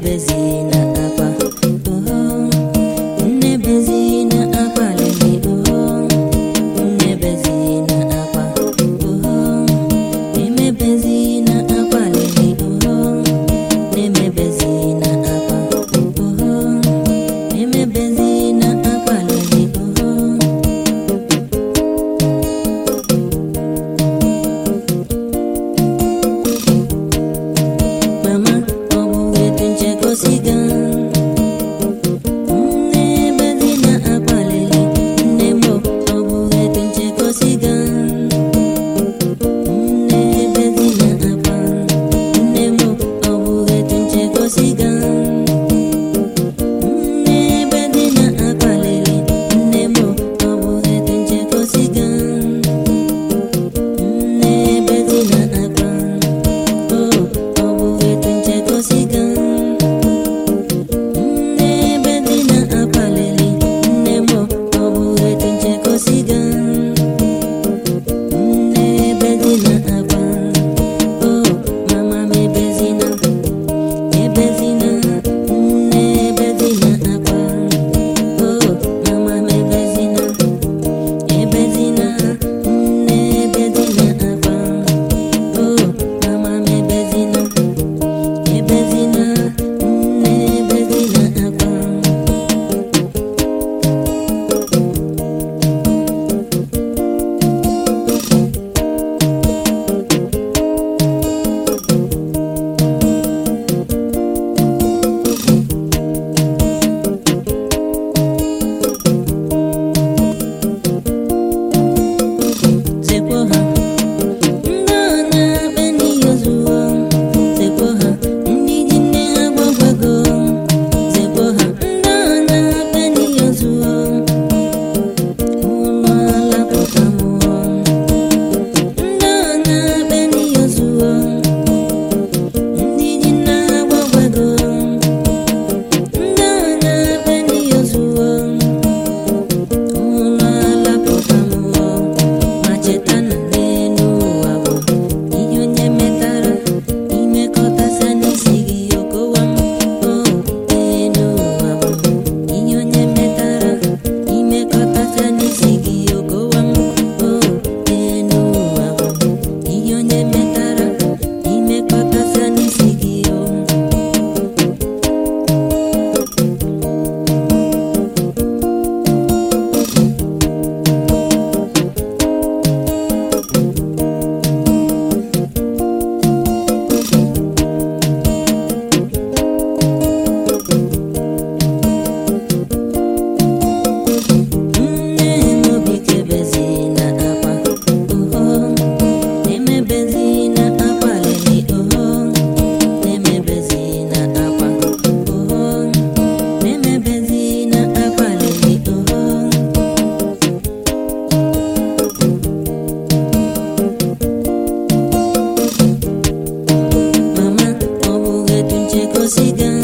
bezina akwa, oh, nne bezina akwa lele, oh, nne bezina akwa, oh, neme bezina akwa lele, oh, neme bezina akwa, oh, neme bezina akwa lele, oh. Mama, obu etunche kosiga. Nne bezina akwa lele, nne mo obu etunche kosiga. Nne bezina akwa, nne mo obu etunche kosiga. Nne bezina akwa lele, nne mo obu etunche kosiga. Nne bezina akwa, oh, obu etunche kosiga. Nne bezina akwa lele, nne mo obu etunche kosiga. Nne bezina akwa, oh, mama me bezina, nne bezina akwa, oh, mama me bezina, nne bezina akwa, oh, mama me bezina, nne bezina akwa. Zekwoha, ndona beni yozuo. Zekwoha, ndị ji nne ha gwagwago. Zekwoha, ndona beni yozuo. Ụlọ alapụta mụọ. Ndona beni yozuo. Ndị ji nne ha gwagwago. Ndona beni yozuo. Ụlọ alapụta mụọ. Ma cheta na n'elu ụwa bụ ihe onye metara, imekọtasịa n'isi gị okowa m. Oh, n'elu ụwa bụ ihe onye metara, imekọtasịa n'isi gị okowa m. Oh, n'elu ụwa bụ ihe onye metara, imekọtasịa n'isi gị o. Nne mobike bezina akwa, oh, neme bezina akwa lele, oh, neme bezina akwa, oh, neme bezina akwa lele, oh. Mama, obu etunche kosiga.